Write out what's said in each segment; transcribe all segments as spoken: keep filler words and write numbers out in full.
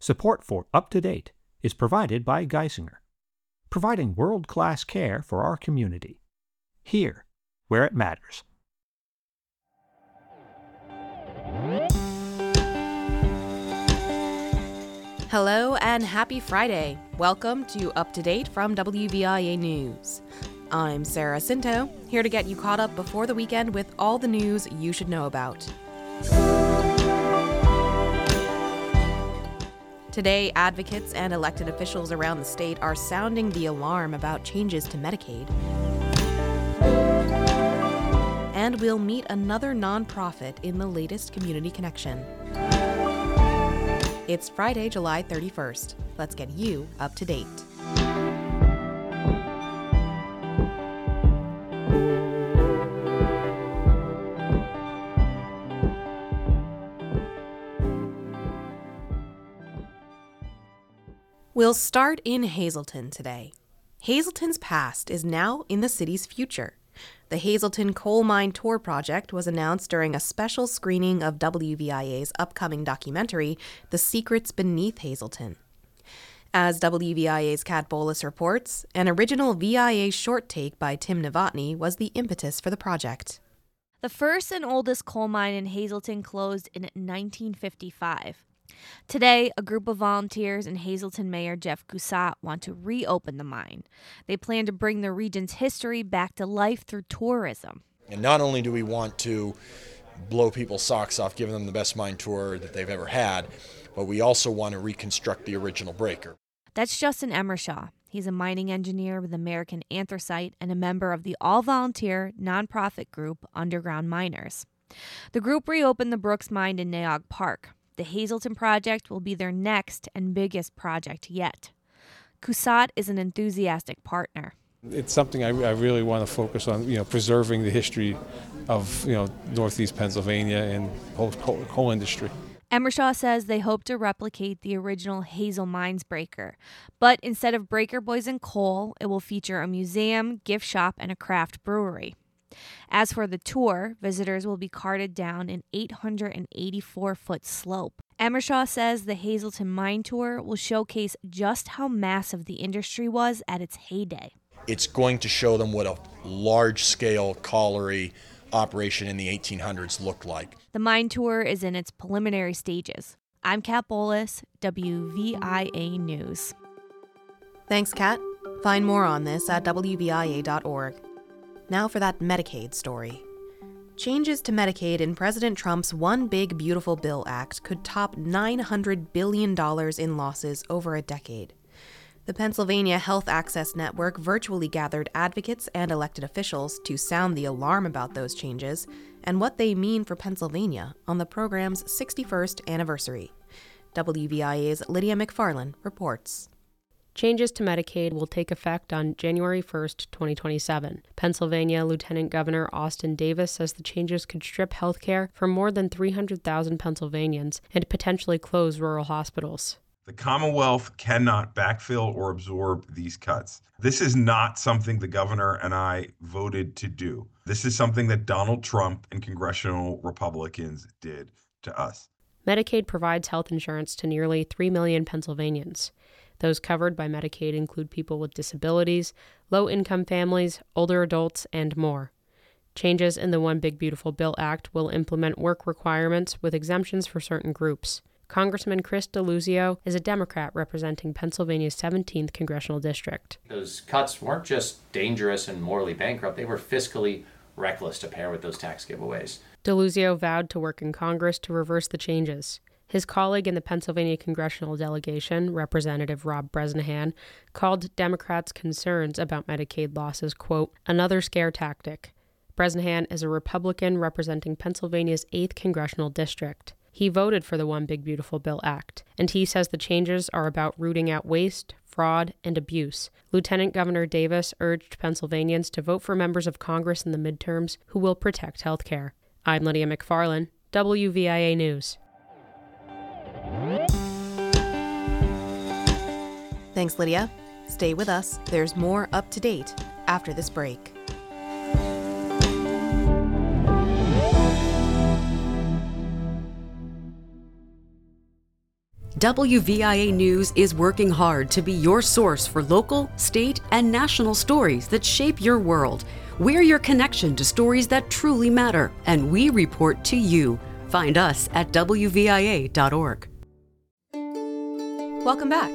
Support for Up to Date is provided by Geisinger, providing world-class care for our community, here where it matters. Hello and happy Friday. Welcome to Up to Date from W V I A News. I'm Sarah Cinto, here to get you caught up before the weekend with all the news you should know about. Today, advocates and elected officials around the state are sounding the alarm about changes to Medicaid. And we'll meet another nonprofit in the latest Community Connection. It's Friday, July thirty-first. Let's get you up to date. We'll start in Hazleton today. Hazleton's past is now in the city's future. The Hazleton Coal Mine Tour project was announced during a special screening of W V I A's upcoming documentary, The Secrets Beneath Hazleton. As W V I A's Kat Bolus reports, an original V I A short take by Tim Novotny was the impetus for the project. The first and oldest coal mine in Hazleton closed in nineteen fifty-five. Today, a group of volunteers and Hazleton Mayor Jeff Cusat want to reopen the mine. They plan to bring the region's history back to life through tourism. And not only do we want to blow people's socks off, giving them the best mine tour that they've ever had, but we also want to reconstruct the original breaker. That's Justin Emershaw. He's a mining engineer with American Anthracite and a member of the all-volunteer nonprofit group Underground Miners. The group reopened the Brooks Mine in Naog Park. The Hazleton project will be their next and biggest project yet. Cusat is an enthusiastic partner. It's something I, I really want to focus on, you know, preserving the history of, you know, Northeast Pennsylvania and whole coal, coal industry. Emershaw says they hope to replicate the original Hazel Mines breaker, but instead of breaker boys and coal, it will feature a museum, gift shop, and a craft brewery. As for the tour, visitors will be carted down an eight hundred eighty-four foot slope. Emershaw says the Hazleton Mine Tour will showcase just how massive the industry was at its heyday. It's going to show them what a large-scale colliery operation in the eighteen hundreds looked like. The mine tour is in its preliminary stages. I'm Kat Bolus, W V I A News. Thanks, Kat. Find more on this at W V I A dot org. Now for that Medicaid story. Changes to Medicaid in President Trump's One Big Beautiful Bill Act could top nine hundred billion dollars in losses over a decade. The Pennsylvania Health Access Network virtually gathered advocates and elected officials to sound the alarm about those changes and what they mean for Pennsylvania on the program's sixty-first anniversary. W V I A's Lydia McFarlane reports. Changes to Medicaid will take effect on January first, twenty twenty-seven. Pennsylvania Lieutenant Governor Austin Davis says the changes could strip health care from more than three hundred thousand Pennsylvanians and potentially close rural hospitals. The Commonwealth cannot backfill or absorb these cuts. This is not something the governor and I voted to do. This is something that Donald Trump and congressional Republicans did to us. Medicaid provides health insurance to nearly three million Pennsylvanians. Those covered by Medicaid include people with disabilities, low-income families, older adults, and more. Changes in the One Big Beautiful Bill Act will implement work requirements with exemptions for certain groups. Congressman Chris DeLuzio is a Democrat representing Pennsylvania's seventeenth congressional district. Those cuts weren't just dangerous and morally bankrupt, they were fiscally reckless to pair with those tax giveaways. DeLuzio vowed to work in Congress to reverse the changes. His colleague in the Pennsylvania congressional delegation, Representative Rob Bresnahan, called Democrats' concerns about Medicaid losses, quote, another scare tactic. Bresnahan is a Republican representing Pennsylvania's eighth congressional district. He voted for the One Big Beautiful Bill Act, and he says the changes are about rooting out waste, fraud, and abuse. Lieutenant Governor Davis urged Pennsylvanians to vote for members of Congress in the midterms who will protect health care. I'm Lydia McFarlane, W V I A News. Thanks, Lydia. Stay with us. There's more up to date after this break. W V I A News is working hard to be your source for local, state, and national stories that shape your world. We're your connection to stories that truly matter, and we report to you. Find us at W V I A dot org. Welcome back.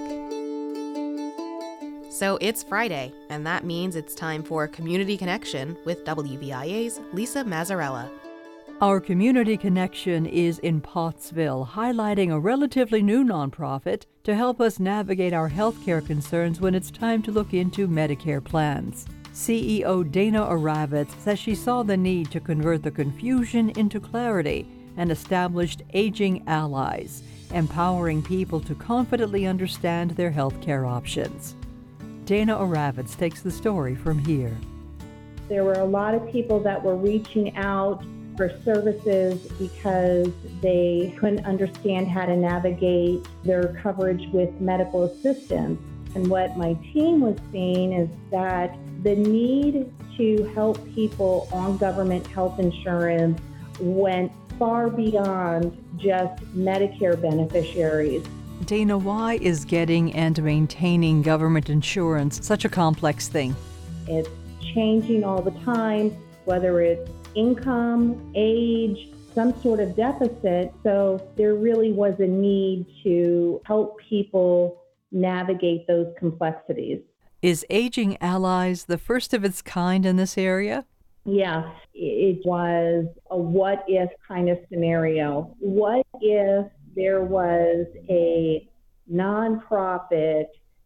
So it's Friday, and that means it's time for Community Connection with W V I A's Lisa Mazzarella. Our Community Connection is in Pottsville, highlighting a relatively new nonprofit to help us navigate our healthcare concerns when it's time to look into Medicare plans. C E O Dana Oravitz says she saw the need to convert the confusion into clarity and established Aging Allies, empowering people to confidently understand their healthcare options. Dana Oravitz takes the story from here. There were a lot of people that were reaching out for services because they couldn't understand how to navigate their coverage with medical assistance. And what my team was seeing is that the need to help people on government health insurance went far beyond just Medicare beneficiaries. Dana, why is getting and maintaining government insurance such a complex thing? It's changing all the time, whether it's income, age, some sort of deficit. So there really was a need to help people navigate those complexities. Is Aging Allies the first of its kind in this area? Yeah, it was a what if kind of scenario. What if there was a nonprofit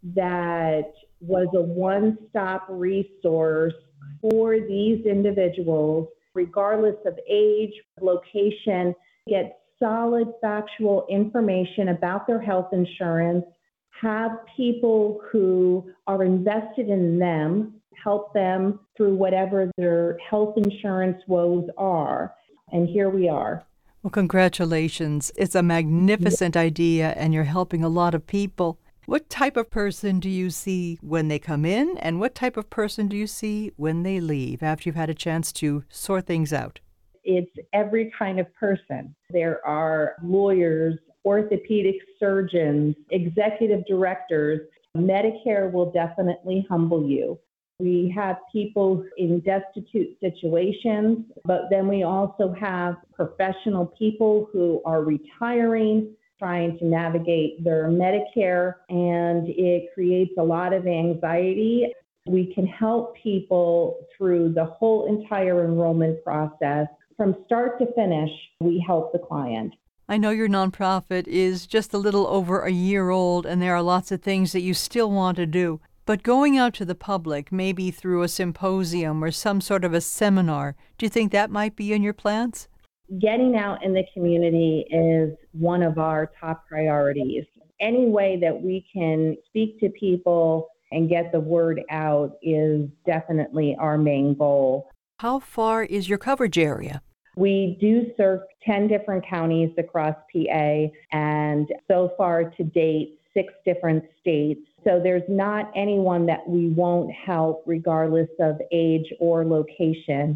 that was a one-stop resource for these individuals, regardless of age, location, get solid factual information about their health insurance, have people who are invested in them, help them through whatever their health insurance woes are. And here we are. Well, congratulations. It's a magnificent idea, and you're helping a lot of people. What type of person do you see when they come in, and what type of person do you see when they leave after you've had a chance to sort things out? It's every kind of person. There are lawyers, orthopedic surgeons, executive directors. Medicare will definitely humble you. We have people in destitute situations, but then we also have professional people who are retiring, trying to navigate their Medicare, and it creates a lot of anxiety. We can help people through the whole entire enrollment process. From start to finish, we help the client. I know your nonprofit is just a little over a year old, and there are lots of things that you still want to do. But going out to the public, maybe through a symposium or some sort of a seminar, do you think that might be in your plans? Getting out in the community is one of our top priorities. Any way that we can speak to people and get the word out is definitely our main goal. How far is your coverage area? We do serve ten different counties across P A, and so far to date, six different states. So there's not anyone that we won't help regardless of age or location.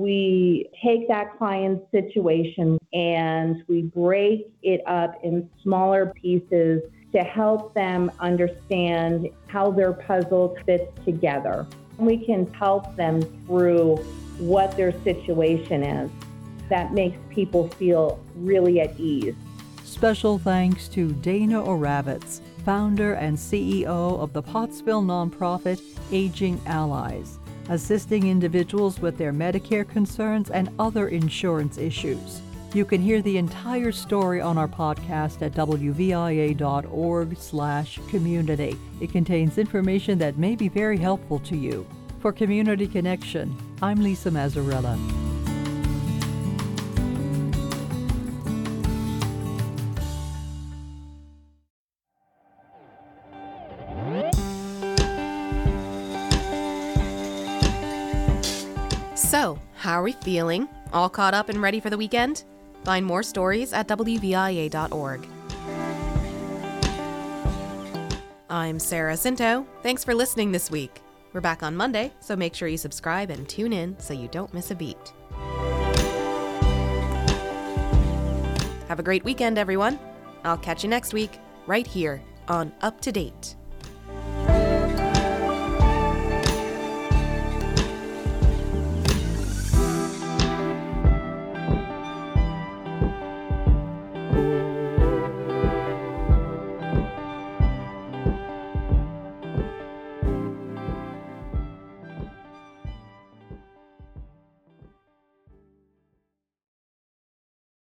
We take that client's situation and we break it up in smaller pieces to help them understand how their puzzle fits together. We can help them through what their situation is. That makes people feel really at ease. Special thanks to Dana Oravitz, founder and C E O of the Pottsville nonprofit Aging Allies, assisting individuals with their Medicare concerns and other insurance issues. You can hear the entire story on our podcast at W V I A dot org slash community. It contains information that may be very helpful to you. For Community Connection, I'm Lisa Mazzarella. So, how are we feeling? All caught up and ready for the weekend? Find more stories at W V I A dot org. I'm Sarah Cinto. Thanks for listening this week. We're back on Monday, so make sure you subscribe and tune in so you don't miss a beat. Have a great weekend, everyone. I'll catch you next week. right here on Up to Date.